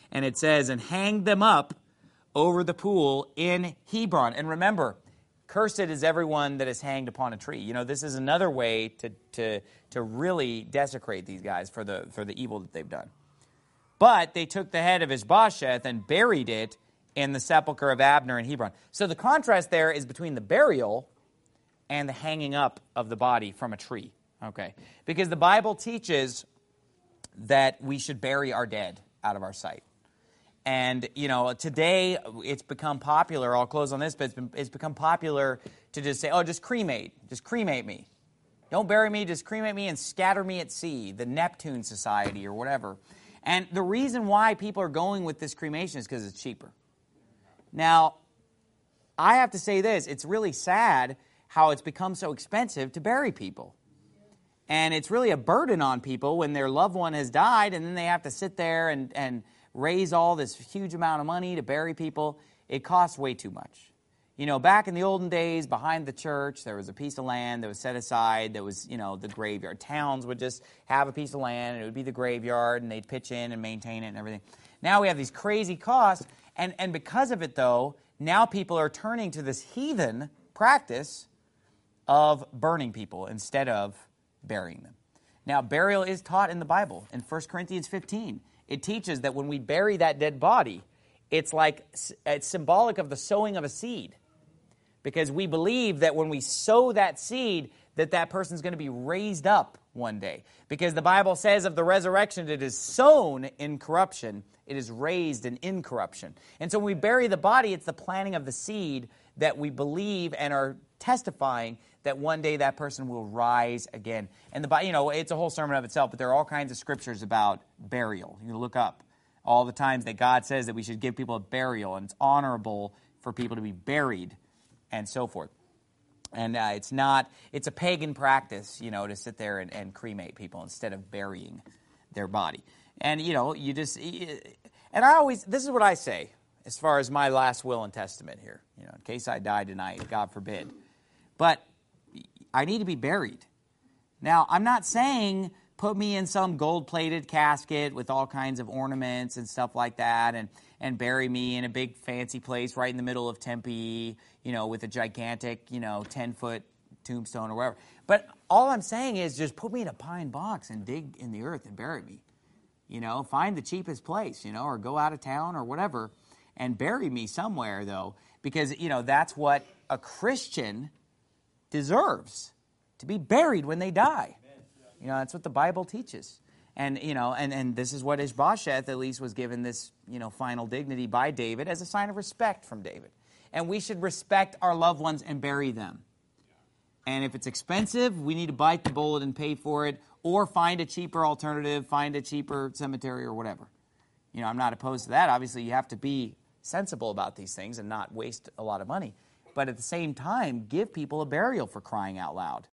And it says, and hanged them up over the pool in Hebron. And remember, cursed is everyone that is hanged upon a tree. You know, this is another way to really desecrate these guys for the evil that they've done. But they took the head of Ishbosheth and buried it in the sepulcher of Abner in Hebron. So the contrast there is between the burial and the hanging up of the body from a tree. Okay, because the Bible teaches that we should bury our dead out of our sight. And, you know, today it's become popular, I'll close on this, but it's become popular to just say, oh, just cremate me. Don't bury me, just cremate me and scatter me at sea, the Neptune Society or whatever. And the reason why people are going with this cremation is because it's cheaper. Now, I have to say this, it's really sad how it's become so expensive to bury people. And it's really a burden on people when their loved one has died and then they have to sit there and raise all this huge amount of money to bury people. It costs way too much. You know, back in the olden days, behind the church, there was a piece of land that was set aside that was, you know, the graveyard. Towns would just have a piece of land, and it would be the graveyard, and they'd pitch in and maintain it and everything. Now we have these crazy costs, and because of it, though, now people are turning to this heathen practice of burning people instead of burying them. Now, burial is taught in the Bible. In 1 Corinthians 15, it teaches that when we bury that dead body, it's symbolic of the sowing of a seed. Because we believe that when we sow that seed, that person's going to be raised up one day. Because the Bible says of the resurrection, it is sown in corruption, it is raised in incorruption. And so when we bury the body, it's the planting of the seed that we believe and are testifying that one day that person will rise again. And you know, it's a whole sermon of itself, but there are all kinds of scriptures about burial. You can look up all the times that God says that we should give people a burial, and it's honorable for people to be buried, and so forth. And it's a pagan practice, you know, to sit there and cremate people instead of burying their body. And, you know, this is what I say as far as my last will and testament here, you know, in case I die tonight, God forbid. But I need to be buried. Now, I'm not saying put me in some gold-plated casket with all kinds of ornaments and stuff like that, and bury me in a big fancy place right in the middle of Tempe, you know, with a gigantic, you know, 10-foot tombstone or whatever. But all I'm saying is just put me in a pine box and dig in the earth and bury me. You know, find the cheapest place, you know, or go out of town or whatever, and bury me somewhere, though, because, you know, that's what a Christian deserves, to be buried when they die. You know, that's what the Bible teaches. And, you know, and this is what Ishbosheth at least was given this, you know, final dignity by David as a sign of respect from David. And we should respect our loved ones and bury them. And if it's expensive, we need to bite the bullet and pay for it, or find a cheaper alternative, find a cheaper cemetery or whatever. You know, I'm not opposed to that. Obviously, you have to be sensible about these things and not waste a lot of money. But at the same time, give people a burial, for crying out loud.